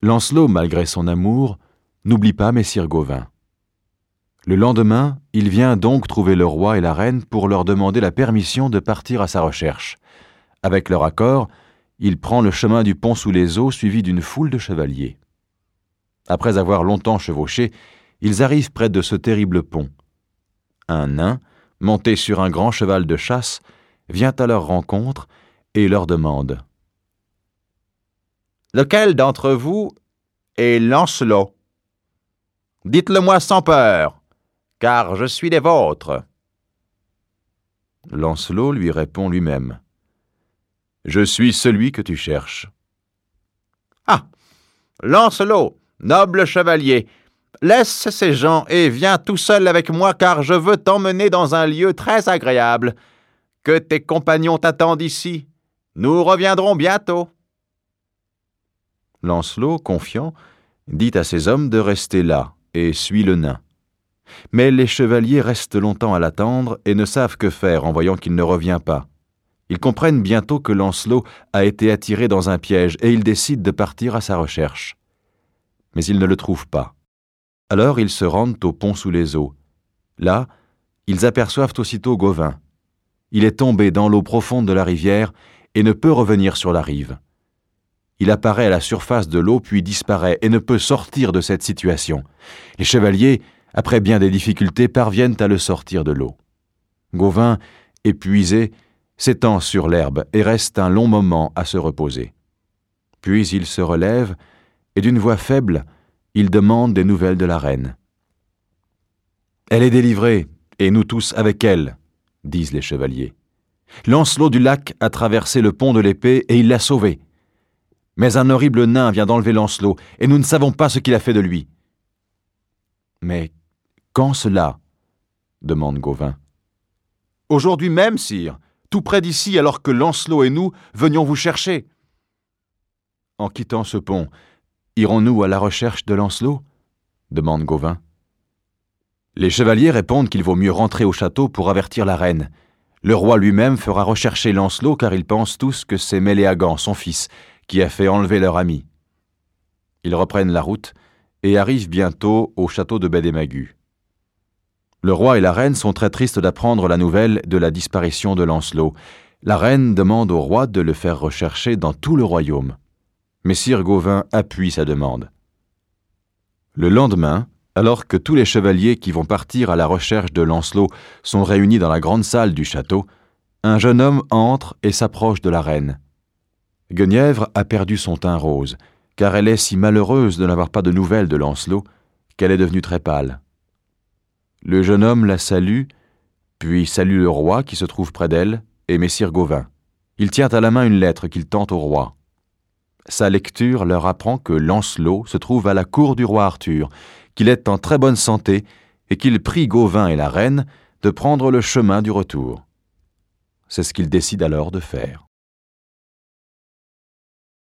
Lancelot, malgré son amour, n'oublie pas messire Gauvin. Le lendemain, il vient donc trouver le roi et la reine pour leur demander la permission de partir à sa recherche. Avec leur accord, il prend le chemin du pont sous les eaux suivi d'une foule de chevaliers. Après avoir longtemps chevauché, ils arrivent près de ce terrible pont. Un nain, monté sur un grand cheval de chasse, vient à leur rencontre et leur demande « Lequel d'entre vous est Lancelot? Dites-le-moi sans peur, car je suis des vôtres. » Lancelot lui répond lui-même « Je suis celui que tu cherches. »« Ah, Lancelot, noble chevalier, laisse ces gens et viens tout seul avec moi, car je veux t'emmener dans un lieu très agréable. Que tes compagnons t'attendent ici. Nous reviendrons bientôt. » Lancelot, confiant, dit à ses hommes de rester là et suit le nain. Mais les chevaliers restent longtemps à l'attendre et ne savent que faire en voyant qu'il ne revient pas. Ils comprennent bientôt que Lancelot a été attiré dans un piège et ils décident de partir à sa recherche. Mais ils ne le trouvent pas. Alors ils se rendent au pont sous les eaux. Là, ils aperçoivent aussitôt Gauvin. Il est tombé dans l'eau profonde de la rivière et ne peut revenir sur la rive. Il apparaît à la surface de l'eau puis disparaît et ne peut sortir de cette situation. Les chevaliers, après bien des difficultés, parviennent à le sortir de l'eau. Gauvin, épuisé, s'étend sur l'herbe et reste un long moment à se reposer. Puis il se relève et d'une voix faible, il demande des nouvelles de la reine. « Elle est délivrée, et nous tous avec elle, » disent les chevaliers. « Lancelot du Lac a traversé le pont de l'épée et il l'a sauvé. Mais un horrible nain vient d'enlever Lancelot, et nous ne savons pas ce qu'il a fait de lui. » « Mais quand cela ?» demande Gauvin. « Aujourd'hui même, sire, tout près d'ici, alors que Lancelot et nous venions vous chercher. » « En quittant ce pont, irons-nous à la recherche de Lancelot ?» demande Gauvin. Les chevaliers répondent qu'il vaut mieux rentrer au château pour avertir la reine. Le roi lui-même fera rechercher Lancelot car ils pensent tous que c'est Méléagant, son fils, qui a fait enlever leur ami. Ils reprennent la route et arrivent bientôt au château de Baie-des-Magus. Le roi et la reine sont très tristes d'apprendre la nouvelle de la disparition de Lancelot. La reine demande au roi de le faire rechercher dans tout le royaume. Messire Gauvin appuie sa demande. Le lendemain, alors que tous les chevaliers qui vont partir à la recherche de Lancelot sont réunis dans la grande salle du château, un jeune homme entre et s'approche de la reine. Guenièvre a perdu son teint rose, car elle est si malheureuse de n'avoir pas de nouvelles de Lancelot qu'elle est devenue très pâle. Le jeune homme la salue, puis salue le roi qui se trouve près d'elle et messire Gauvin. Il tient à la main une lettre qu'il tend au roi. Sa lecture leur apprend que Lancelot se trouve à la cour du roi Arthur, qu'il est en très bonne santé et qu'il prie Gauvin et la reine de prendre le chemin du retour. C'est ce qu'ils décident alors de faire.